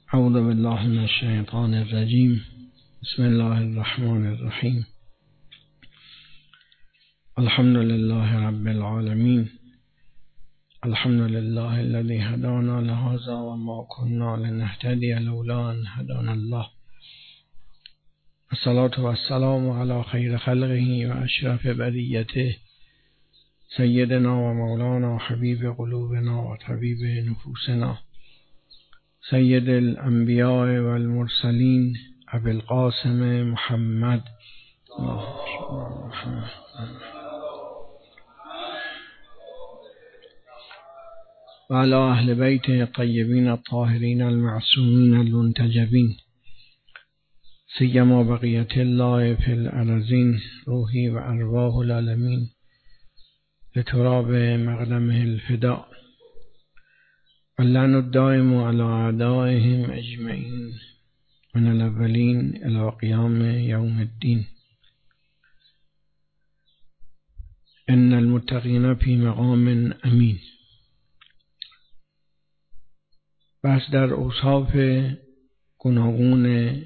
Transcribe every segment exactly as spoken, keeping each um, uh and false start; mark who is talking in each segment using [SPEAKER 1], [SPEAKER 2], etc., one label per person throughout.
[SPEAKER 1] اعوذ بالله من الشیطان الرجیم. بسم الله الرحمن الرحیم. الحمد لله رب العالمین. الحمد لله الذي هدانا لهذا وما كنا لنهتدي لولا ان هدانا الله. الصلاة والسلام على خير خلقه واشرف بریته سیدنا و مولانا حبیب قلوبنا و طبیب نفوسنا سید الانبیاء والمرسلین ابی القاسم محمد و علی اهل بیت الطیبین الطاهرین المعصومین المنتجبین سیما بقیت الله فی الارضین روحی و ارواح العالمین لتراب مقدمه الفداء واللعن الدائم على اعدائهم اجمعین من الاولین الى قیام یوم الدین. ان المتقین فی مقام امین. بس در اوصاف گوناگون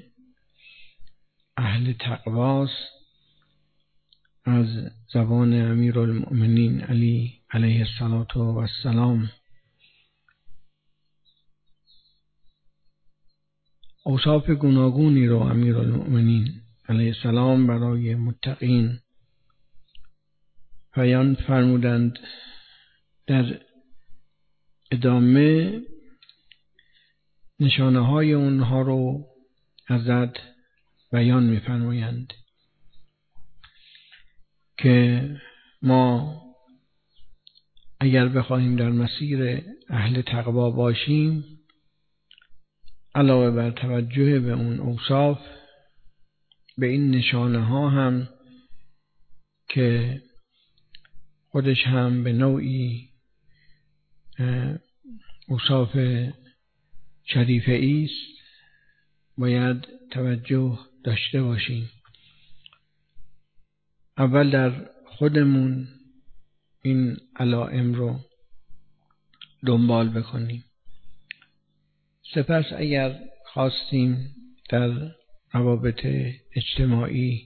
[SPEAKER 1] اهل تقواست از زبان امیرالمؤمنین علی علیه السلام. اوصاف گوناگونی رو امیرالمؤمنین علیه السلام برای متقین بیان فرمودند. در ادامه نشانه های اونها رو حضرت بیان می‌فرمایند که ما اگر بخواهیم در مسیر اهل تقوا باشیم، علاوه بر توجه به اون اوصاف، به این نشانه ها هم که خودش هم به نوعی اوصاف شریفه ایست، باید توجه داشته باشیم. اول در خودمون این علائم رو دنبال بکنیم. سپس اگر خواستیم در روابط اجتماعی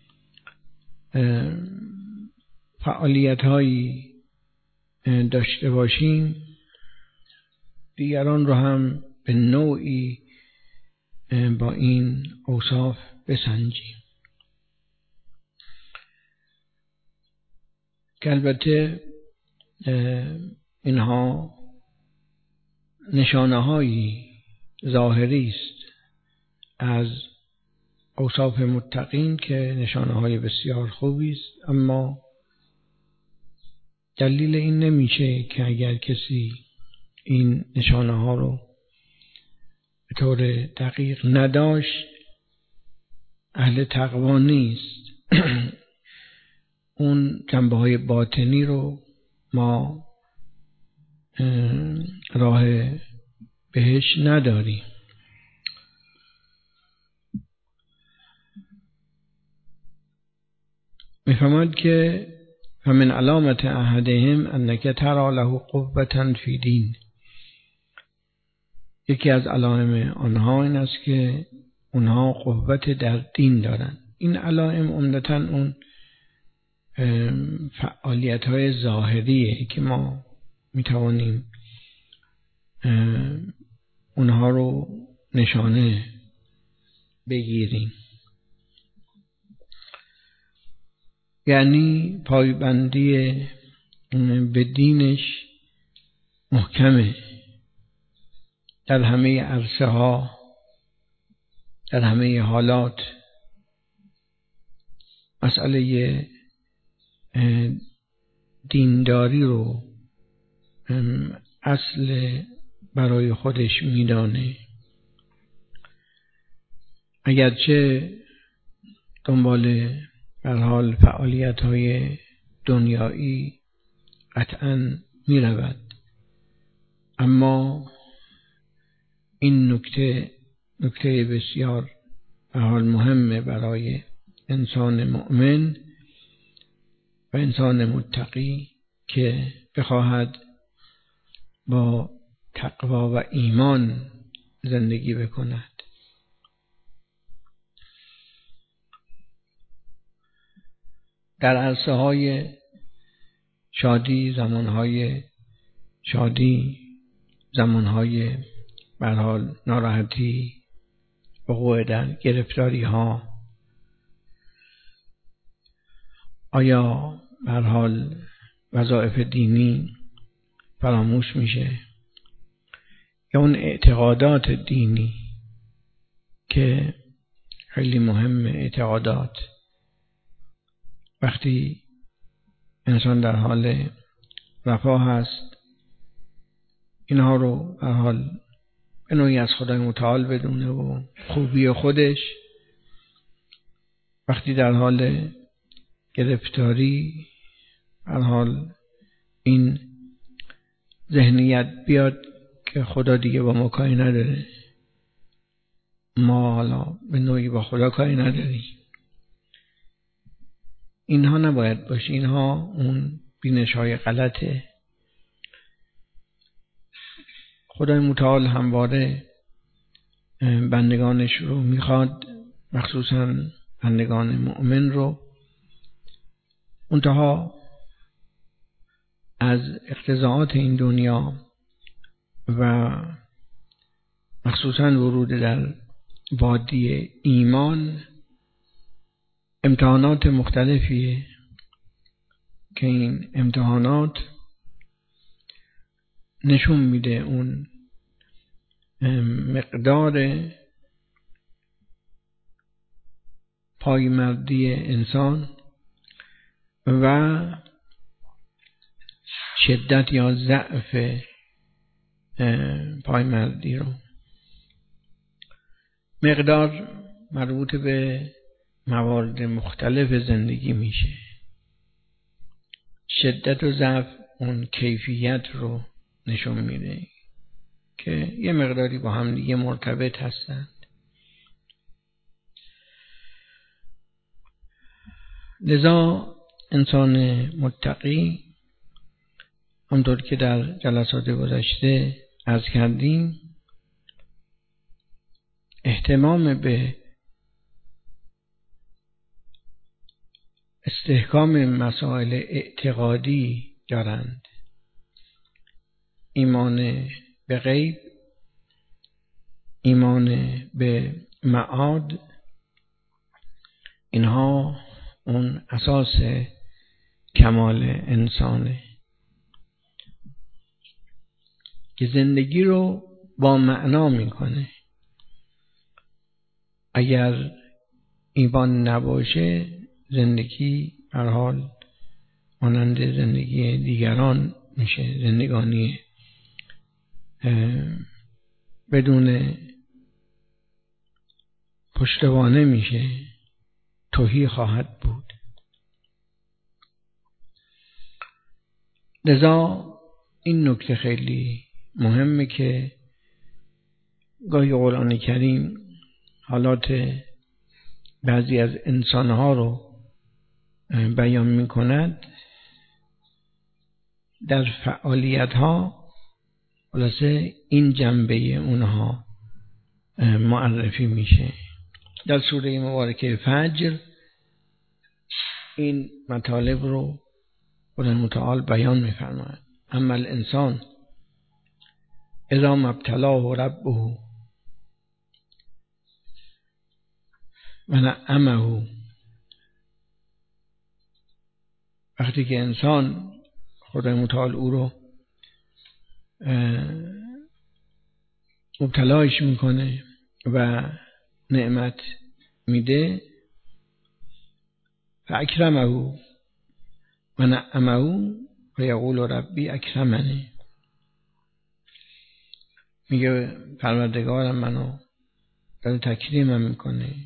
[SPEAKER 1] فعالیت هایی داشته باشیم، دیگران رو هم به نوعی با این اوصاف بسنجیم. که البته اینها نشانه هایی ظاهری است از اوصاف متقین که نشانه های بسیار خوبی است، اما دلیل این نمیشه که اگر کسی این نشانه ها رو به طور دقیق نداشت اهل تقوا نیست. اون جنبه های باطنی رو ما راه بهش نداریم. میفهمد که فمن علامت احدهم انک ترى له قوة فی دین. یکی از علائم آنها این است که اونها قوت در دین دارن. این علائم عمدتاً اون فعالیت های ظاهریه که ما میتوانیم اونها رو نشانه بگیریم. یعنی پایبندی به دینش محکمه در همه عرصه ها، در همه حالات. مسئله دینداری رو اصل برای خودش میدانه، اگرچه دنبال به هر حال فعالیت های دنیایی قطعاً می رود، اما این نکته نکته بسیار به هر حال مهمه برای انسان مؤمن و انسان متقی که بخواهد با تقوا و ایمان زندگی بکند. در عرصه های شادی، زمانهای شادی، زمانهای به هر حال ناراحتی، وقوع در گرفتاری ها، آیا به هر حال وظایف دینی فراموش میشه یا اون اعتقادات دینی که خیلی مهم، اعتقادات وقتی انسان در حال رفاه هست اینها رو به هر حال به نوعی از خدای متعال بدونه و خوبی خودش، وقتی در حال گرفتاری به هر حال این ذهنیت بیاد که خدا دیگه با ما کاری نداره، ما حالا به نوعی با خدا کاری نداریم، اینها نباید باشه. اینها اون بینش های غلطه. خدای متعال همواره بندگانش رو میخواد، مخصوصا بندگان مؤمن رو، منتها از اقتضاعات این دنیا و مخصوصا ورود در وادی ایمان امتحانات مختلفیه که این امتحانات نشون میده اون مقدار پایمردی انسان و شدت یا ضعف پایمردی رو. مقدار مربوط به موارد مختلف زندگی میشه، شدت و ضعف اون کیفیت رو نشون میده که یه مقداری با هم دیگه مرتبط هستند. لذا انسان متقی همونطور که در جلسات گذشته عرض کردیم اهتمام به استحکام مسائل اعتقادی دارند. ایمان به غیب، ایمان به معاد، اینها اون اساس کمال انسانه که زندگی رو با معنا میکنه. اگر ایمان نباشه زندگی به هر حال مانند زندگی دیگران میشه، زندگانی بدون پشتوانه میشه، تهی خواهد بود. لذا این نکته خیلی مهمه که گاهی قرآن کریم حالات بعضی از انسانها رو بیان می کند، در فعالیت ها خلاصه این جنبه اونها معرفی میشه. در سوره مبارکه فجر این مطالب رو خدای متعال بیان می‌فرماید. اما الانسان اذا ما ابتلاه ربه و نعمه، وقتی که انسان خدای متعال او رو مبتلاش میکنه و نعمت میده، فاکرمه و نعمه و یقول ربی اکرمنه، میگه پروردگارم منو داره تکریمم میکنه،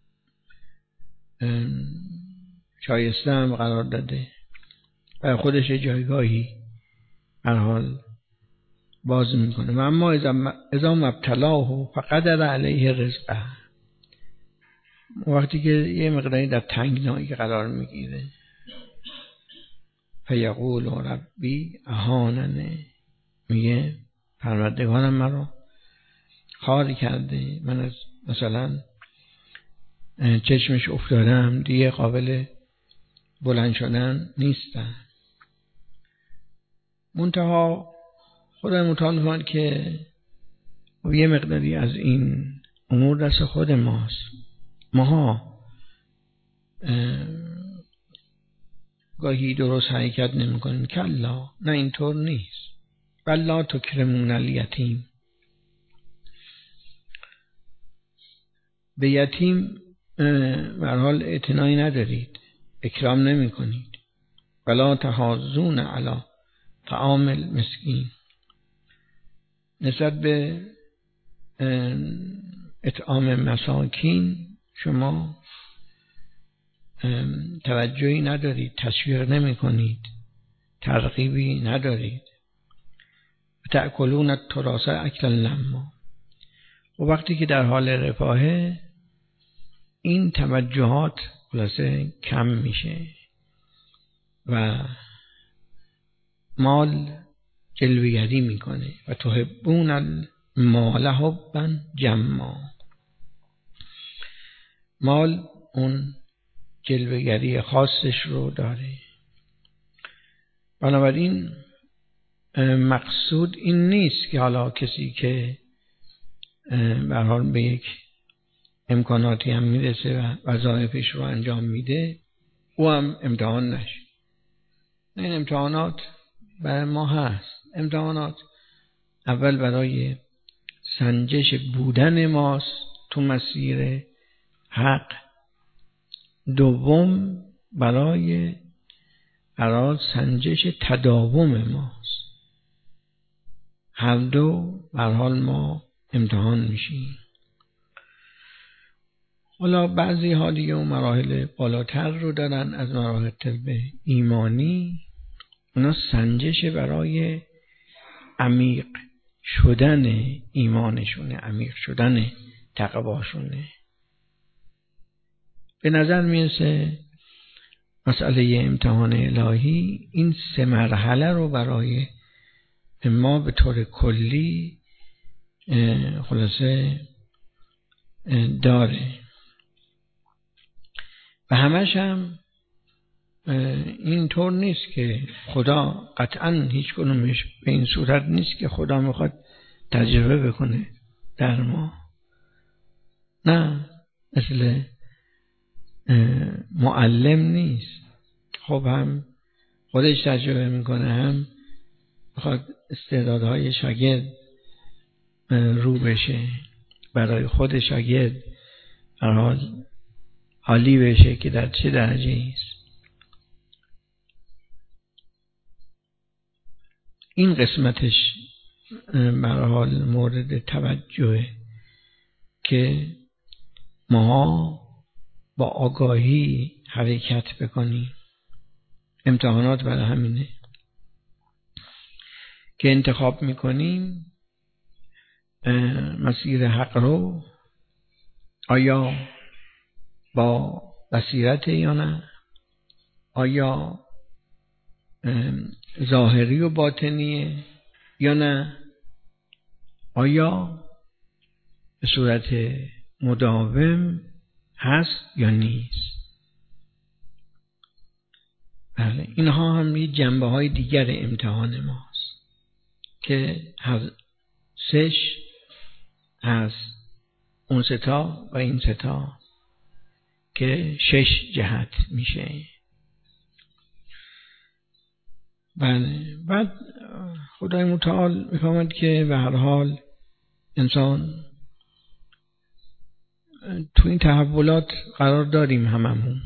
[SPEAKER 1] شایسته هم قرار داده و خودش جایگاهی هر حال باز میکنه. و اما اذا مبتلاه فقدر علیه رزقه، وقتی که یه مقداری در تنگنایی قرار میگیره، فیقول ربی اهاننه، میگه پروردگارم مرا خاری کرده، من از مثلا چشمش افتادم دیگه قابل بلند شدن نیستم. منتها خدای متعال می‌فرماید که یه مقداری از این امور دست خود ماست. ماها گاهی درست حرکت نمی کنیم. کلا، نه اینطور نیست. بلا تکرمون الیتیم، به یتیم به هر حال اعتنایی ندارید، اکرام نمی کنید. ولا تحاضون علی طعام المسکین، نسبت به اطعام مساکین شما توجهی ندارید، تشویق نمی کنید، ترغیبی ندارید. تأکلون التراث اکلا لما، و وقتی که در حال رفاهه این توجهات خلاصه کم میشه و مال جلوگری میکنه. و تحبون المال حبا جما، مال اون جلوگری خاصش رو داره. بنابراین مقصود این نیست که حالا کسی که به هر حال به یک امکاناتی هم میرسه و وظایفش رو انجام میده او هم امتحان نشه. این امتحانات برای ما هست. امتحانات اول برای سنجش بودن ماست تو مسیر حق، دوم برای برای سنجش تداوم ماست. هر دو به هر حال ما امتحان میشیم. حالا بعضی ها دیگه اون مراحل بالاتر رو دارن از مراحل ایمانی، اونا سنجش برای عمیق شدن ایمانشونه، عمیق شدن تقواشونه. به نظر میرسه مسئله امتحان الهی این سه مرحله رو برای ما به طور کلی خلاصه داره و همش هم این طور نیست که خدا قطعا هیچ کنومش به این صورت نیست که خدا میخواد تجربه بکنه در ما. نه، مثل معلم نیست. خب هم خودش تجربه میکنه، هم میخواد استعدادهای شاگرد رو بشه، برای خود شاگرد هر حال حالی بشه که در چه درجه است. این قسمتش به هر حال مورد توجهه که ما با آگاهی حرکت بکنیم. امتحانات برای همینه که انتخاب میکنیم مسیر حق رو آیا با بصیرت یا نه، آیا ظاهری و باطنیه یا نه، آیا به صورت مداوم هست یا نیست. بله، اینها هم یه جنبه های دیگر امتحان ماست که هر سش هست، اون ستا و این ستا که شش جهت میشه. بله، بعد خدای متعال میفهمد که به هر حال انسان تو این تحولات قرار داریم هممون،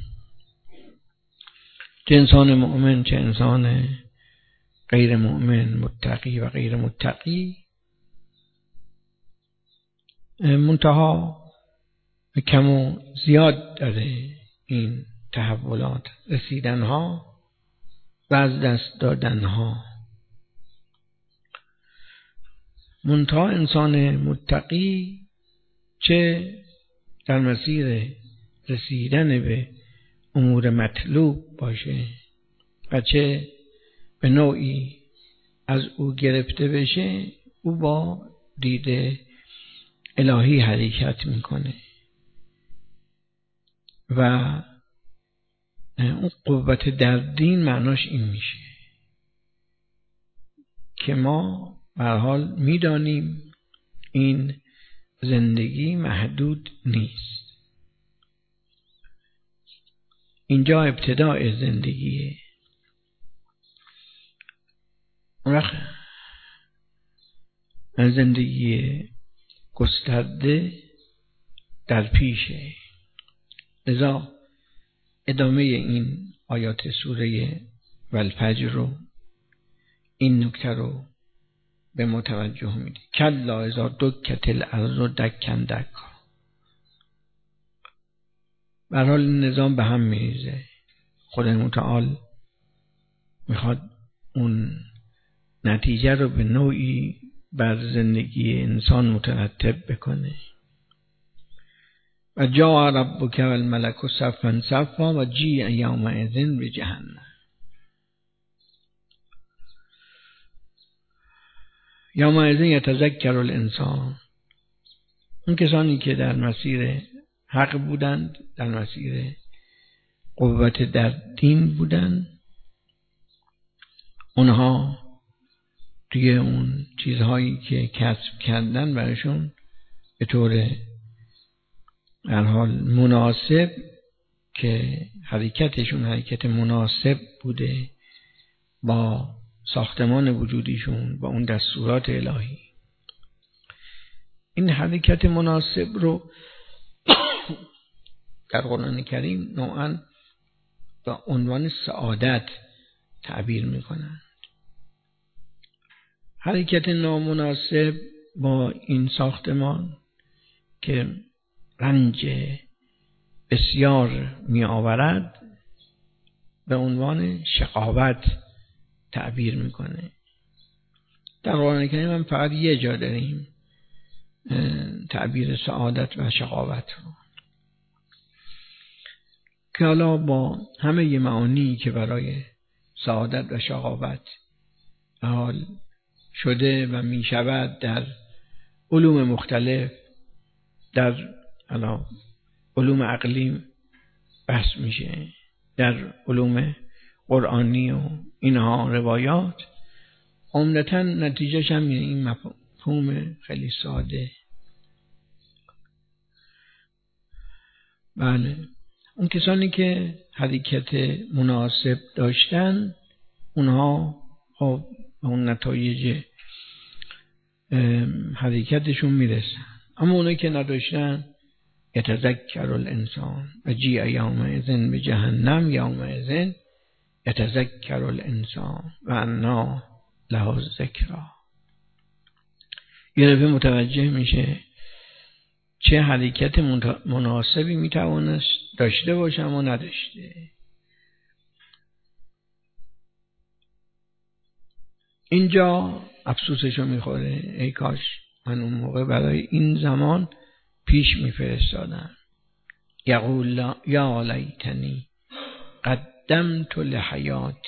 [SPEAKER 1] چه انسان مؤمن چه انسان غیر مؤمن، متقی و غیر متقی. منتها کم و زیاد داره این تحولات، رسیدنها و از دست دادنها. منتها انسان متقی چه در مسیر رسیدن به امور مطلوب باشه و چه به نوعی از او گرفته بشه، او با دید الهی حرکت میکنه و اون قوت در دین معناش این میشه که ما به هر حال میدانیم این زندگی محدود نیست. اینجا ابتداء زندگیه. اون وقت زندگی گسترده در پیشه. لذا ادامه این آیات سوره والفجر رو این نکته رو به متوجه میده. کلا اذا دکت الارض دکا دکا. به هر حال این نظام به هم میریزه. خدای متعال میخواد اون نتیجه رو به نوعی بر زندگی انسان مترتب بکنه. و جاء ربک والملک صفا صفا و جیء یومئذ بجهنم. یومئذ یتذکر الانسان. اون کسانی که در مسیر حق بودند، در مسیر قوت در دین بودند، اونها توی اون چیزهایی که کسب کردن برایشون به طور در حال مناسب که حرکتشون حرکت مناسب بوده با ساختمان وجودیشون، با اون دستورات الهی، این حرکت مناسب رو در قرآن کریم نوعاً با عنوان سعادت تعبیر میکنن. حرکت نامناسب با این ساختمان که رنج بسیار می آورد به عنوان شقاوت تعبیر میکنه. در قرآن کریم هم فقط یه جا داریم تعبیر سعادت و شقاوت رو که حالا با همه معانی که برای سعادت و شقاوت حال شده و می شود در علوم مختلف، در علوم عقلی بحث میشه، در علوم قرآنی و اینها روایات، عمدتاً نتیجهش هم این مفهوم خیلی ساده. بله، اون کسانی که حرکت مناسب داشتن اونها خب اون نتایج حرکتشون میرسن، اما اونایی که نداشتن یتذکر الانسان و جیء یومئذ بجهنم یومئذ یتذکر الانسان و انا له الذکری. یه دفعه متوجه میشه چه حرکت مناسبی میتوانست داشته باشه اما نداشته. اینجا افسوسشو میخوره، ای کاش من اون موقع برای این زمان پیش میفرستادم. یقول یا لیتنی قدمت لحیاتی.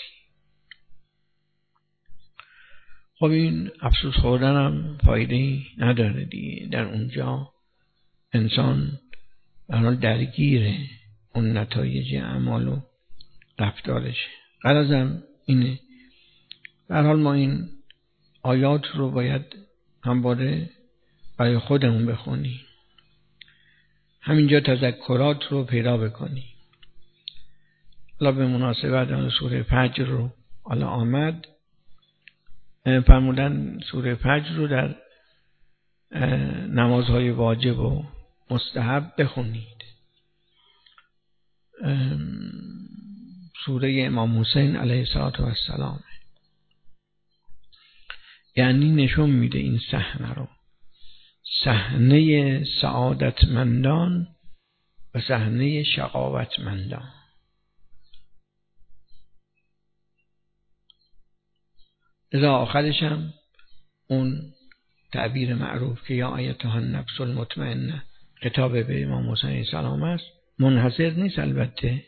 [SPEAKER 1] خب این افسوس خوردن هم فایده نداره دیگه. در اونجا انسان در حال درگیر اون نتایج اعمال و رفتارشه. غرضم اینه در حال ما این آیات رو باید همواره برای خودمون بخونیم، همینجا تذکرات رو پیدا بکنیم. حالا به مناسبت سوره فجر رو حالا آمد، فرمودن سوره فجر رو در نمازهای واجب و مستحب بخونید. سوره امام حسین علیه السلام، یعنی نشون میده این صحنه رو، صحنه سعادتمندان و صحنه شقاوتمندان. لذا آخرش هم اون تعبیر معروف که یا ایتها النفس المطمئنه خطاب به امام حسین علیه السلام است، منحصر نیست البته،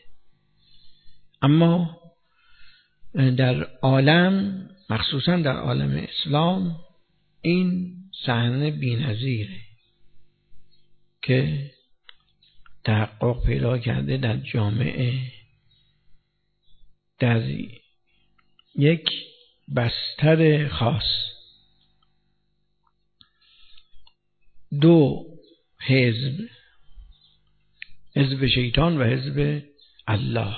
[SPEAKER 1] اما در عالم مخصوصا در عالم اسلام این صحنه بی‌نظیره. که تحقق پیدا کرده در جامعه، در یک بستر خاص. دو حزب، حزب شیطان و حزب الله.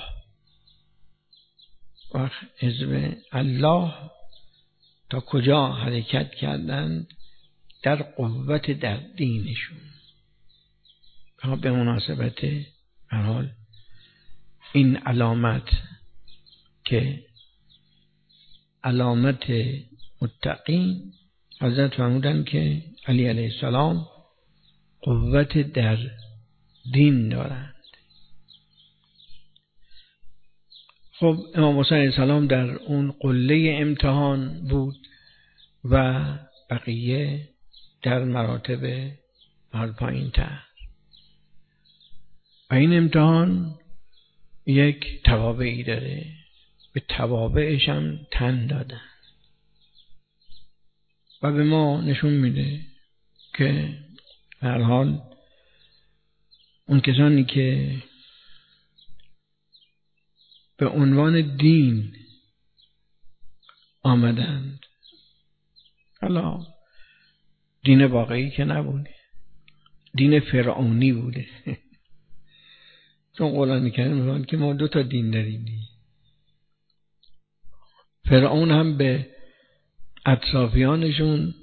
[SPEAKER 1] و حزب الله تا کجا حرکت کردند؟ در قوت در دینشون. به مناسبت هر حال این علامت که علامت متقین، حضرت فرمودند که علی علیه السلام قوت در دین دارند. خب امام حسین علیه السلام در اون قله امتحان بود و بقیه در مراتب حال پایین تر. و این امتحان یک توابعی داره، به توابعش هم تن دادن و به ما نشون میده که هر حال اون کسانی که به عنوان دین آمدند، حالا دین واقعی که نبوده، دین فرعونی بوده. چون قرآن کریم میگه که ما دو تا دین داریم. فرعون هم به اطرافیانشون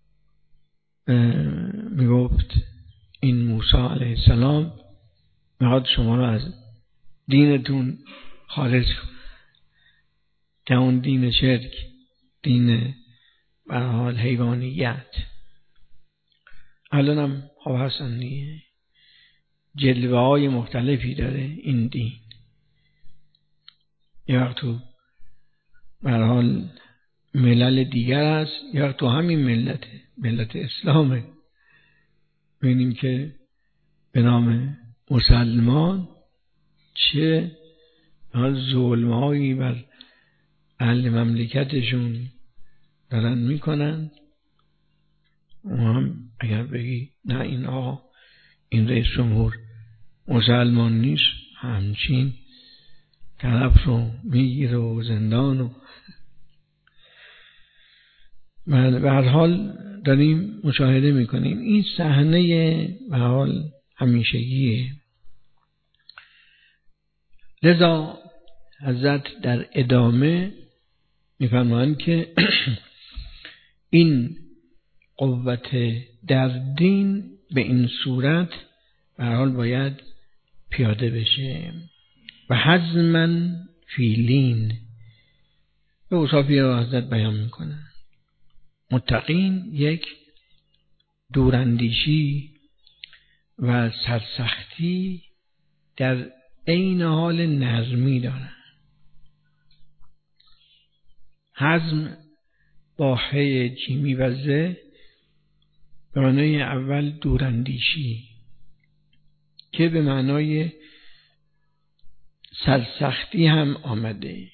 [SPEAKER 1] میگفت این موسی علیه السلام میخواد شما رو از دینتون خارج کنه، که اون دین شرک، دین به هر حال حیوانیت. الان هم خب حسنیه، جلوه های مختلفی داره این دین. یه وقت تو به هر حال ملل دیگر هست، یا وقت تو همین ملت ملت اسلامه. ببینیم که به نام مسلمان چه ظلم‌هایی بر اهل مملکتشون دارن میکنن. و هم اگر بگی نه این آقا این رئیس جمهور مسلمان نیست، همچین طرف رو میگیره و زندان. و به هر حال داریم مشاهده میکنیم این صحنه به هر حال همیشگیه. لذا حضرت در ادامه میفرمایند که این قوت در دین به این صورت به هر حال باید پیاده بشه. و حزمن فیلین به اوصافی رو حضرت بیان میکنن. متقین یک دوراندیشی و سرسختی در عین حال نرمی دارن. حزم با ه جیمی و ز به معنای اول دوراندیشی که به معنای سرسختی هم آمده.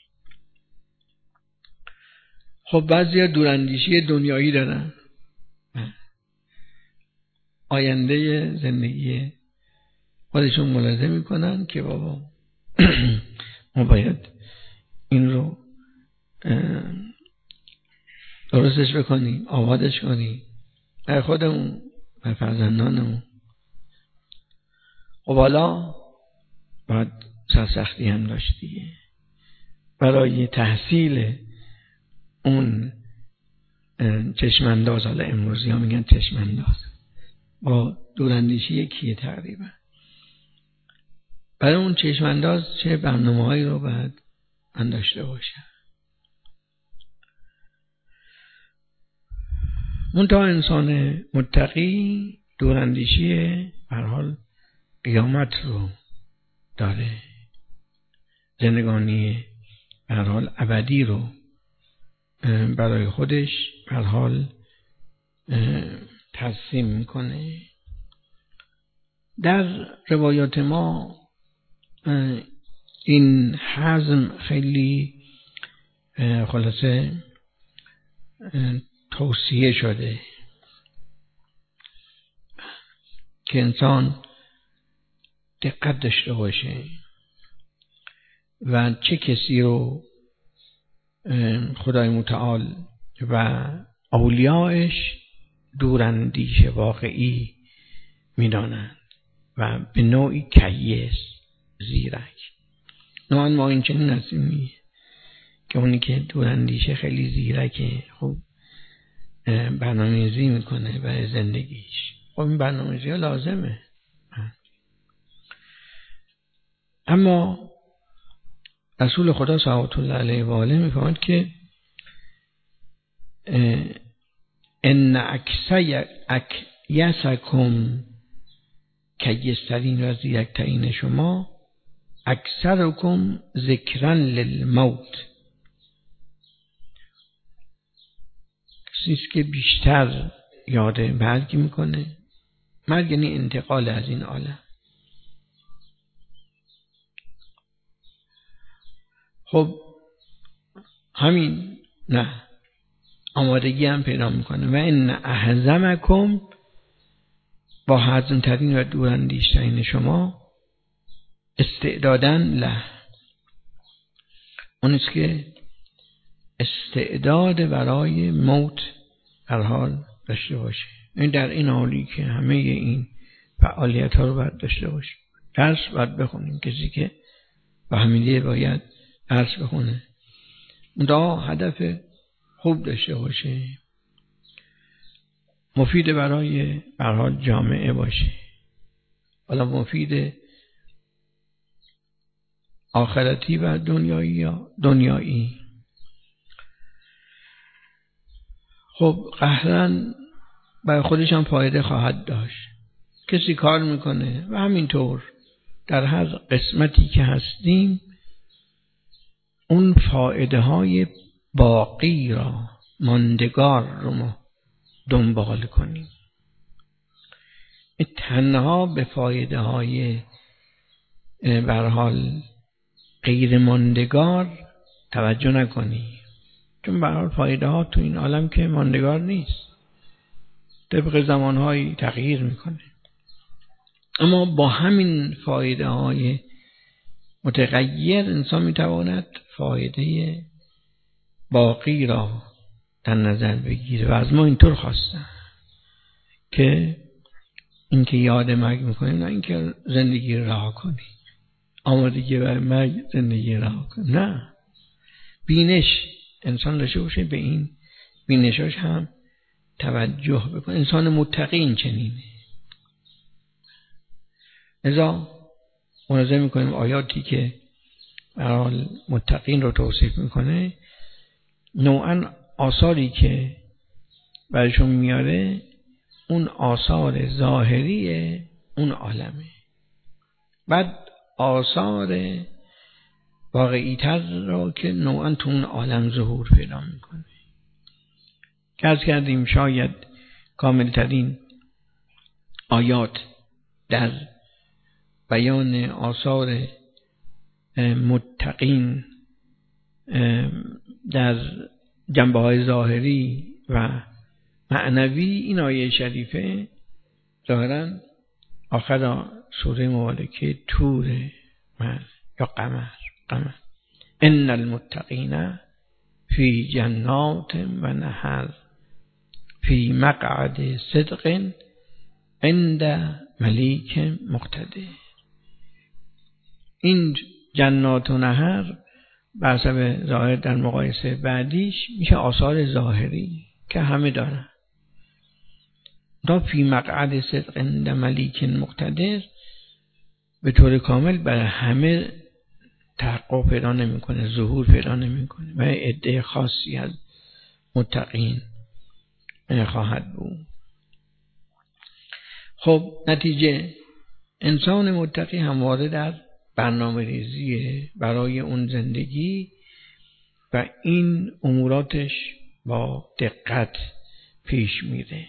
[SPEAKER 1] خب بعضی دوراندیشی دنیایی دارن، آینده زندگی خودشون ملاحظه میکنن که بابا ما باید این رو درستش بکنیم، آبادش کنیم برای خودمون، برای فرزندانمون. خب حالا باید سرسختی هم داشت دیگه برای تحصیل اون چشمانداز. حالا امروزی ها میگن چشمانداز، با دوراندیشی یکیه تقریبا. برای اون چشمانداز چه برنامه هایی رو باید من داشته باشم. منتها انسان متقی دوراندیشی هر حال قیامت رو داره، زندگانی هر حال ابدی رو برای خودش هر حال ترسیم میکنه. در روایات ما این حزم خیلی خلاصه توصیه شده. که انسان دقت داشته باشه و چه کسی رو خدای متعال و اولیاءش دوراندیش واقعی میدانند و به نوعی کیس زیرک. نوعا ما این چنین هستیم که اونی که دوراندیشه خیلی زیرکه، خب برنامه‌ریزی میکنه برای زندگیش. خب این برنامه‌ریزی ها لازمه، اما رسول خدا صلوات الله علیه و آله میفرماید که ان اکثر اکیسکم کیسترین و زیرکترین شما اکثرکم ذکرا للموت، کسیست که بیشتر یاد مرگ میکنه. مرگ یعنی انتقال از این عالم. خب همین نه، آمادگی هم پیدا میکنه. و ان احزمکم، با حزم ترین و دوراندیشترین شما استعدادن له، اونیست که استعداد برای موت هر حال داشته باشه. این در این حالی که همه این فعالیت ها رو باید داشته باشه. درس باید بخونیم، کسی که با همیده باید درس بخونه، اونجا هدف خوب داشته باشه، مفید برای به هر حال جامعه باشه، حالا مفید آخرتی و دنیایی یا دنیایی. خب قهرن برای خودش هم فایده خواهد داشت. کسی کار میکنه و همینطور در هر قسمتی که هستیم اون فایده های باقی را، ماندگار رو ما دنبال کنیم. تنها به فایده های به هر حال غیر ماندگار توجه نکنی، چون به هر حال فایده ها تو این عالم که ماندگار نیست، طبق زمانهایی تغییر میکنه. اما با همین فایده های متغیر انسان میتواند فایده باقی را در نظر بگیره. و از ما اینطور خواستن که اینکه یاد مرگ میکنیم، نه اینکه زندگی رها کنی، آمادگی برای مرگ زندگی رها کنی، نه، بینش انسان داشته باشه، به این بینشاش هم توجه بکنه. انسان متقی این چنینه. لذا ملاحظه میکنیم آیاتی که به هر حال متقین رو توصیف میکنه، نوعا آثاری که برشون میاره اون آثار ظاهری اون عالمه، بعد آثار واقعی تر رو که نوعا تو اون عالم ظهور پیدا میکنه. که از کردیم شاید کامل ترین آیات در بیان آثار متقین در جنبه های ظاهری و معنوی این آیه شریفه ظاهرا آخر سوره مبارکه طور یا قمر قمر ان المتقین فی جنات و نهر فی مقعد صدق عند ملیک مقتدر. این جنات و نهر بر حسب ظاهر در مقایسه بعدیش میشه آثار ظاهری که همه دارن. تا فی مقعد صدق عند ملیک مقتدر به طور کامل برای همه تحقق پیدا نمیکنه، ظهور پیدا نمیکنه و عده خاصی از متقین خواهد بود. خب نتیجه انسان متقی همواره در برنامه ریزیه برای اون زندگی و این اموراتش با دقت پیش میره.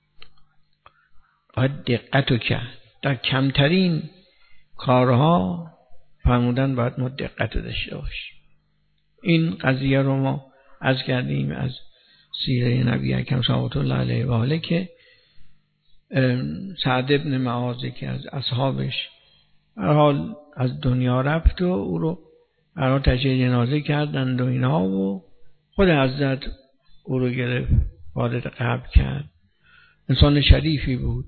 [SPEAKER 1] باید دقت رو کرد در کمترین کارها، فرمودن باید ما دقت رو داشته باشیم. این قضیه رو ما عرض کردیم از سیره نبی اکرم صلوات الله علیه و آله که سعد ابن معاذ که از اصحابش هر حال از دنیا رفت و او رو برای تشییع جنازه کردند و اینها و خود حضرت او رو گرفت وارد قبر کرد. انسان شریفی بود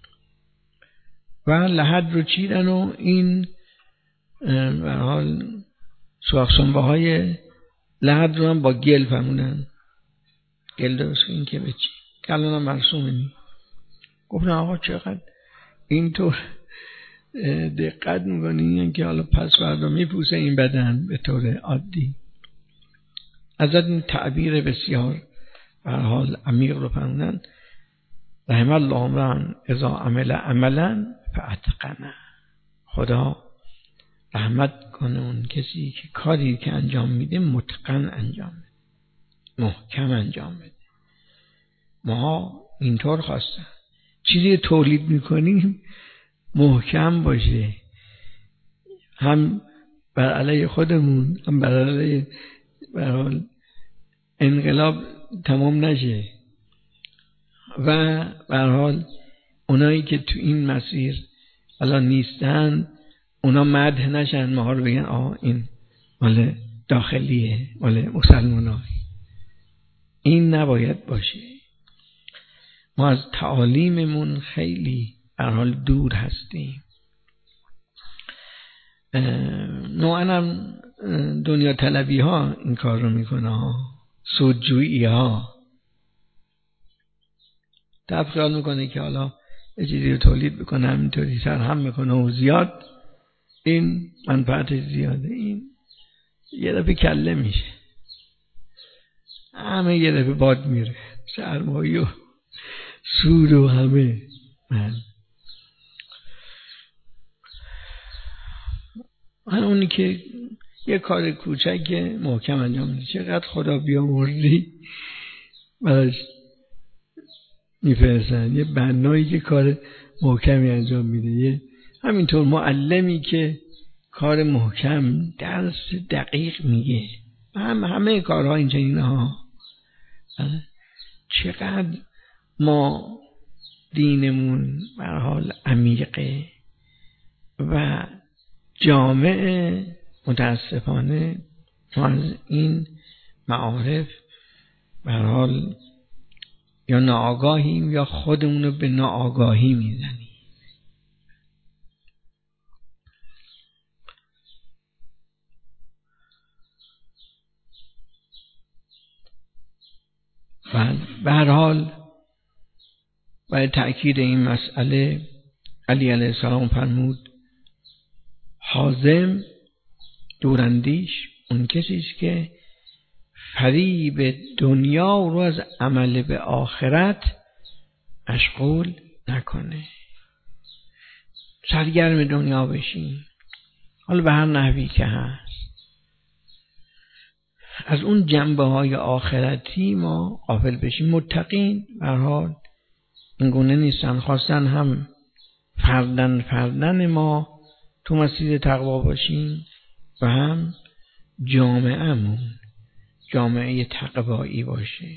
[SPEAKER 1] و لحد رو چیدن و این به حال سوخسنبه های لحد رو هم با گل فرمودن، گل درست این که بچی کلان هم مرسومه نی. گفتن آقا چقدر اینطور دقت میکنی که حالا پس فردا میپوسه این بدن به طور عادی. ازت این تعبیر بسیار به حال عمیق رو فرمودن. رحم الله امرا اذا عمل عملا فاتقنه. خدا رحمت کنه اون کسی که کاری که انجام میده متقن انجام میده، محکم انجام میده. ما اینطور خواستن چیزی تولید میکنیم محکم باشه، هم بر علیه خودمون هم بر علیه بر حال انقلاب تمام نشه و بر حال اونایی که تو این مسیر الان نیستن اونا مدح نشن، ما ها رو بگن آه این مال داخلیه مال مسلمان. این نباید باشه. ما از تعالیممون خیلی بر حال دور هستیم. نوعا هم دنیا طلبی ها این کار رو میکنه ها، سودجویی ها. طرف خیال میکنه که حالا یه چیزی رو تولید بکنه همینطوری سرهم میکنه و زیاد این منفعتش زیاده، این یه دفعه کله میشه، همه یه دفعه باد میره، سرمایه و سود و همه. من من اونی که یه کار کوچک محکم انجام میده چقدر خدا بیامرزی براش میفرستن. یه بنایی که کار محکمی انجام میده، یه همینطور معلمی که کار محکم درس دقیق میگه، هم همه کارها اینجا ها. چقدر ما دینمون به هر حال عمیقه و جامعه متاسفانه ما از این معارف به هر حال یا ناآگاهیم یا خودمونو به ناآگاهی میزنیم. و به هر حال برای تأکید این مسئله علی علیه السلام فرمود حازم دوراندیش اون کسیست که فریب دنیا رو از عمل به آخرت مشغول نکنه. سرگرم دنیا بشین حالا به هر نحوی که هست، از اون جنبه های آخرتی ما غافل بشیم. متقین به هر حال این گونه نیستن، خواستن هم فردن فردن ما تو مسیر تقوا باشیم و هم جامعه‌مون جامعه تقوایی باشه.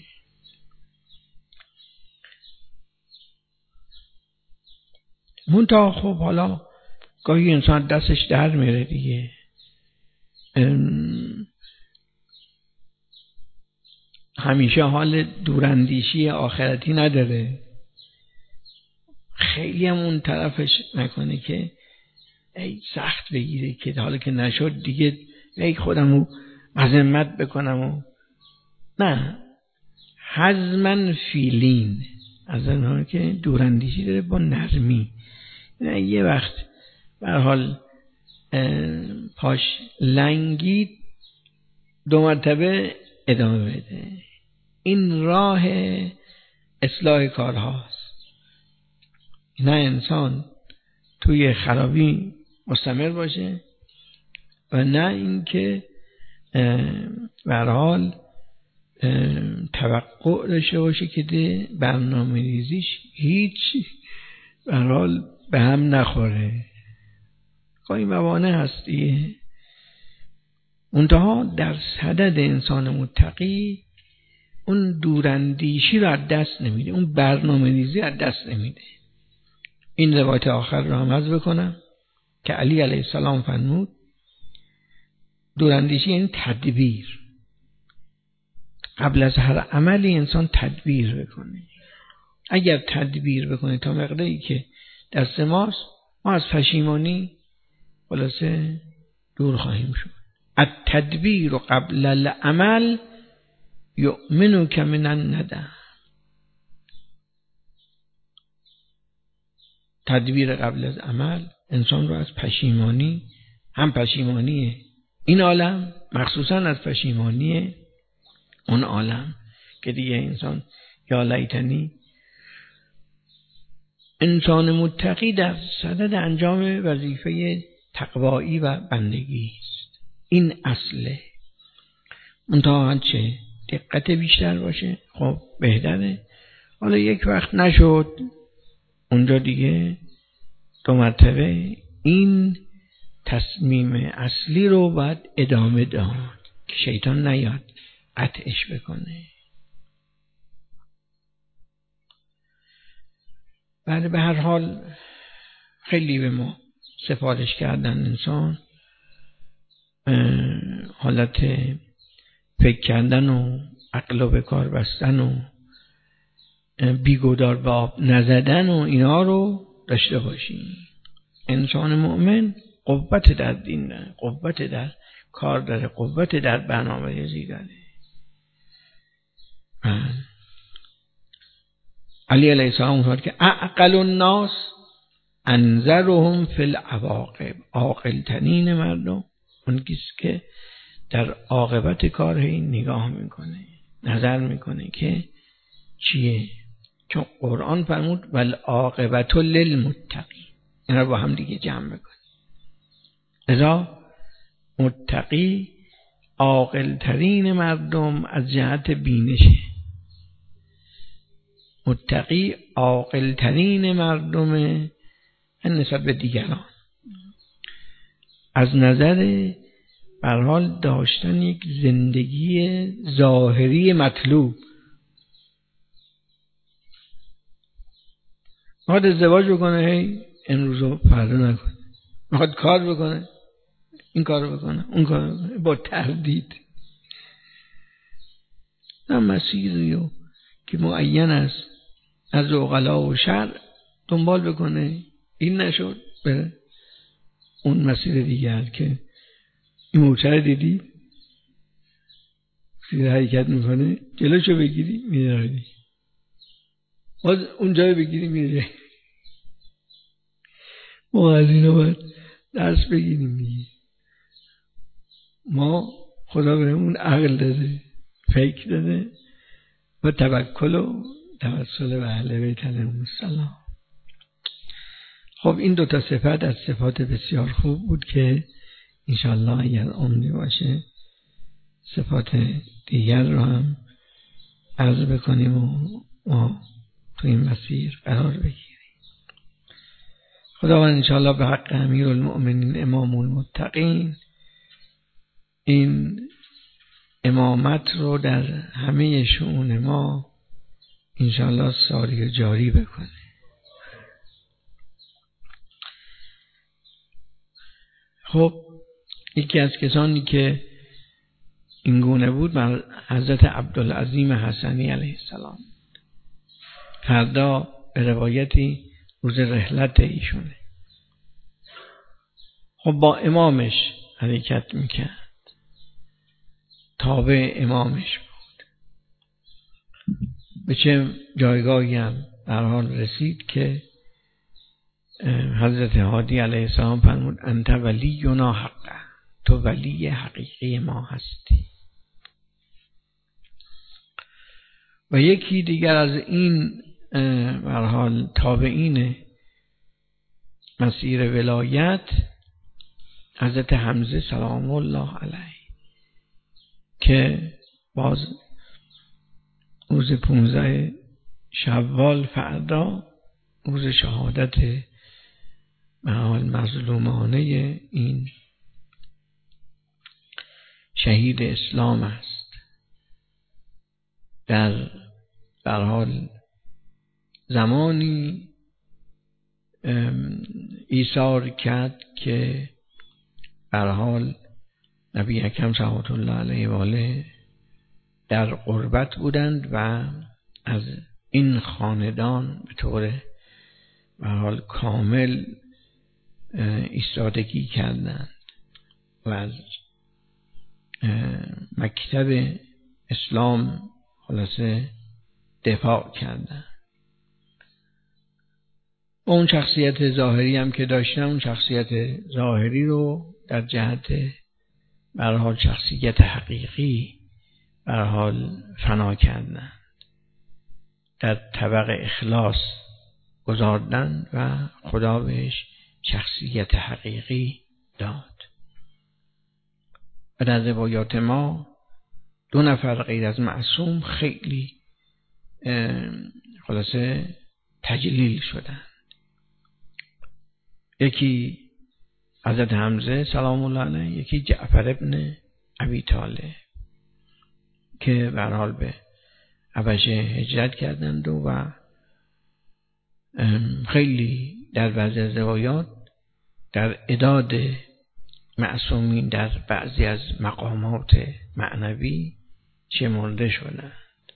[SPEAKER 1] منتها خب حالا گاهی انسان دستش در میره دیگه، همیشه حال دوراندیشی آخرتی نداره. خیلی هم اون طرفش نکنه که ای سخت بگیره که حالا که نشد دیگه ای خودمو مذمت بکنم و نه، حزمن فیلین از اونها که دوراندیشی داره با نرمی. نه یه وقت به هر حال پاش لنگید دو مرتبه ادامه بده. این راه اصلاح کارهاست. نه انسان توی خرابی مستمر باشه و نه اینکه به هر حال توقع داشته باشه که ده برنامه ریزیش هیچ به هر حال به هم نخوره. خواهی موانع هستی. منتها در صدد انسان متقی اون دوراندیشی رو از دست نمیده، اون برنامه ریزی از دست نمیده. این روایت آخر رو هم عرض بکنم که علی علیه السلام فرمود دوراندیشی یعنی تدبیر. قبل از هر عملی انسان تدبیر بکنه. اگر تدبیر بکنه تا مقداری که دست ماست، ما از پشیمانی خلاصه دور خواهیم شد. التدبیر قبل العمل یؤمنک من الندم. تدبیر قبل از عمل انسان رو از پشیمانی، هم پشیمانی این عالم، مخصوصا از پشیمانی اون عالم که دیگه انسان یا لیتنی. انسان متقی در صدد انجام وظیفه تقوایی و بندگی است. این اصله. منتها چه دقت بیشتر باشه خب بهتره. حالا یک وقت نشد اونجا دیگه دو مرتبه این تصمیم اصلی رو باید ادامه داد که شیطان نیاد قطعش بکنه. بله به هر حال خیلی به ما سفارش کردن انسان حالت فکر کردن و عقل و به کار بستن و بیگودار به آب نزدن و اینا رو داشته باشیم. انسان مؤمن قوت در دین داره، قوت در کار داره، قوت در برنامه ریزی داره. علی علیه السلام فرمود که اعقل الناس انظرهم فی العواقب. عاقل ترین مردم اون کسی که در عاقبت کار این نگاه میکنه، نظر میکنه که چیه. چون قرآن فرمود والعاقبت للمتقین. اینا رو با هم دیگه جمع بکنیم. لذا متقی عاقل ترین مردم از جهت بینشه. متقی عاقل ترین مردم نسبت به دیگران از نظر به هر حال داشتن یک زندگی ظاهری مطلوب. میخواد ازدواج بکنه هی امروز و فردا نکنه، میخواد کار بکنه این کار بکنه اون کار بکنه با تردید. نه مسیری که معین است از عقلا و شرع دنبال بکنه، این نشد بره اون مسیر دیگر که این موتر دیدی سیر حرکت میکنه جلوشو بگیری میره، باز اونجا بگیری میره. ما از اینا باید درس بگیریم دیگه. ما خدا بهمون عقل داده، فکر داده و توکل و توسل به اهل بیت علیهم السلام. خب این دو تا صفت از صفات بسیار خوب بود که انشاءالله اگر عمری باشه صفات دیگر رو هم عرض بکنیم و ما تو این مسیر قرار بگیریم. خداوند انشاءالله به حق امیرالمؤمنین امام المتقین این امامت رو در همه شؤون ما انشاءالله ساری و جاری بکنه. خب یکی از کسانی که این گونه بود حضرت عبدالعظیم حسنی علیه السلام. فردا به روایتی روز رحلت ایشونه. خب با امامش حرکت میکرد، تابع امامش بود. به چه جایگاهی هم در حال رسید که حضرت هادی علیه السلام فرمود انت ولینا حقا، تو ولی حقیقی ما هستی. و یکی دیگر از این به هر حال تابعین مسیر ولایت حضرت حمزه سلام الله علیه که باز روز پونزده شوال فردا روز شهادت به حال مظلومانه این شهید اسلام است. در در حال زمانی ایثار کرد که به هر حال نبی اکرم صلوات الله علیه و آله در غربت بودند و از این خاندان به طور به هر حال کامل ایستادگی کردند و از مکتب اسلام خلاصه دفاع کردند. اون شخصیت ظاهری هم که داشتن، اون شخصیت ظاهری رو در جهت به هر حال شخصیت حقیقی به هر حال فنا کردن، در طبق اخلاص گذاردن و خدا بهش شخصیت حقیقی داد. و در روایات ما دو نفر غیر از معصوم خیلی خلاصه تجلیل شدن. یکی حضرت حمزه سلام الله علیه، یکی جعفر ابن ابی طالب که به هر حال به حبشه هجرت کردند و خیلی در بعضی از روایات در عداد معصومین در بعضی از مقامات معنوی شمرده شدند.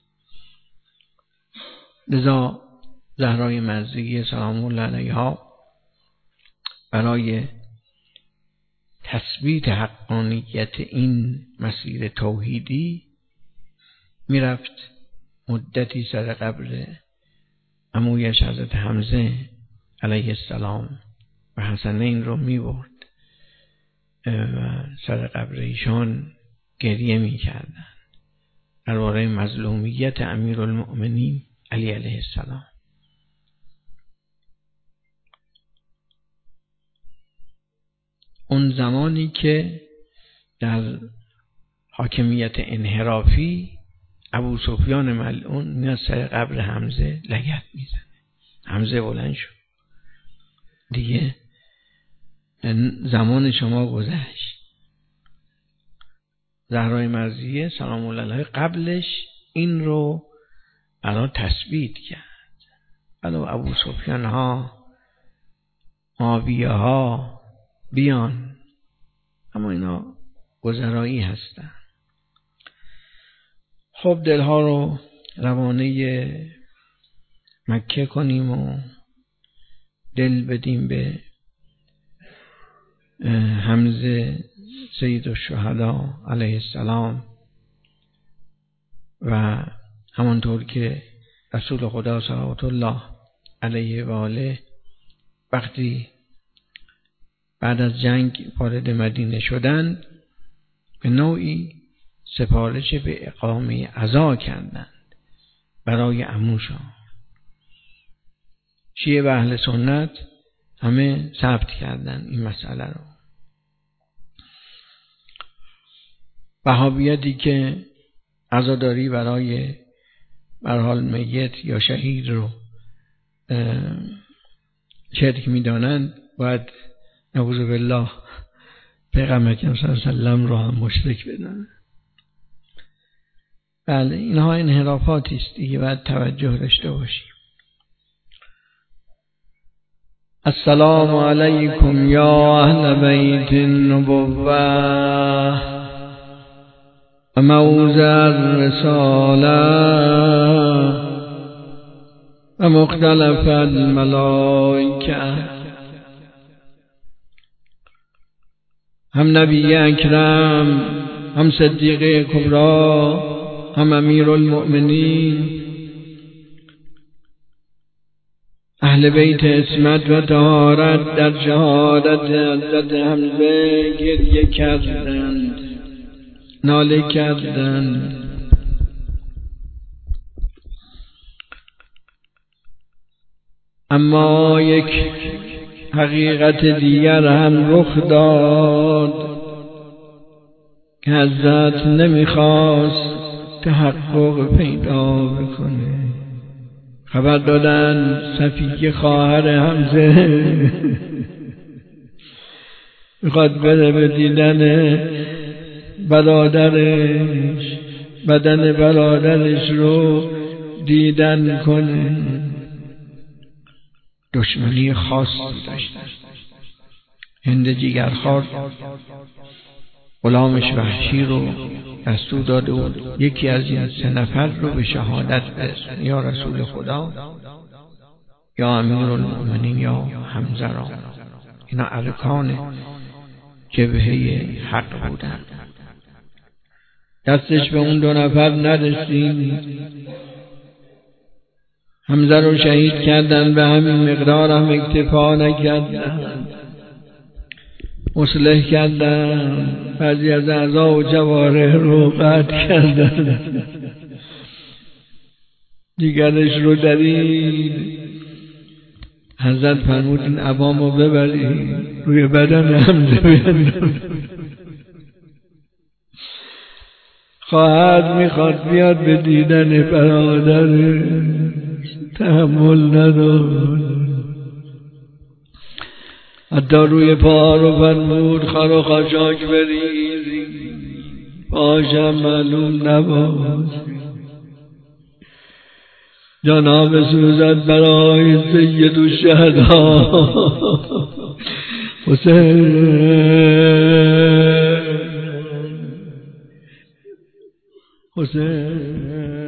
[SPEAKER 1] لذا زهرای مرضیه سلام الله علیها برای تثبیت حقانیت این مسیر توحیدی میرفت مدتی سر قبر عمویش حضرت حمزه علیه السلام و حسنین رو میبرد و سر قبر ایشان گریه میکردن درباره مظلومیت امیرالمؤمنین علی علیه السلام. اون زمانی که در حاکمیت انحرافی ابو سفیان ملعون میاد سر قبر حمزه لگد میزنه، حمزه بلند شد، دیگه زمان شما گذشت. زهرای مرضیه سلام الله علیها قبلش این رو برای تثبیت کرد. ولو ابو سفیان ها معاویه ها بیان، اما اینا گذرایی هستن. خب دلها رو روانه مکه کنیم و دل بدیم به حمزه سید الشهدا علیه السلام و همانطور که رسول خدا صلوات الله علیه و آله وقتی بعد از جنگ وارد مدینه شدند به نوعی سفارش به اقامه عزا کردند برای عموشان. شیعه و اهل سنت همه ثبت کردند این مسئله رو. وهابیتی که عزاداری برای به هر حال میت یا شهید رو شرک می‌دانند، باید نعوذ بالله پیغمبر اکرم صلی الله علیه و سلم رو هم مشرک بدانند. بله اینها انحرافاتی است دیگه، باید توجه داشته باشیم. السلام علیکم یا اهل بیت النبوة و موضع الرسالة و مختلف الملائکه. هم نبی اکرم، هم صدیقه کبرا، هم امیر المؤمنین، اهل بیت عصمت و طهارت در شهادت حضرت حمزه گریه کردند، ناله کردند. اما یک حقیقت دیگر هم رخ داد که حضرت نمیخواست تحقق پیدا بکنه. خبر دادن صفیه خواهر حمزه میخواد بره به دیدن برادرش، بدن برادرش رو دیدن کنه. دشمنی خاصی داشت. هند جیگرخوار غلامش وحشی رو دستور داده بود یکی از این سه نفر رو به شهادت برسون، یا رسول خدا یا امیرالمؤمنین یا حمزه را. اینا ارکان جبهه حق بودن. دستش به اون دو نفر نرسید، حمزه رو شهید کردن، به همین مقدار هم اکتفا نکردن، مصلح کردن، بعضی از اعضا و جوارح رو قطع کردن، دیگرش رو درید. حضرت فرمود این عوامو ببرید روی بدن حمزه بیندازید. خواهد میخواد بیاد به دیدن برادرش، تحمل ندارد، حتی روی پا رو فرمود خار و خاشاک بریزی، پاشم معلوم نباش، جناب سوزد برای سید الشهدا حسین. حسین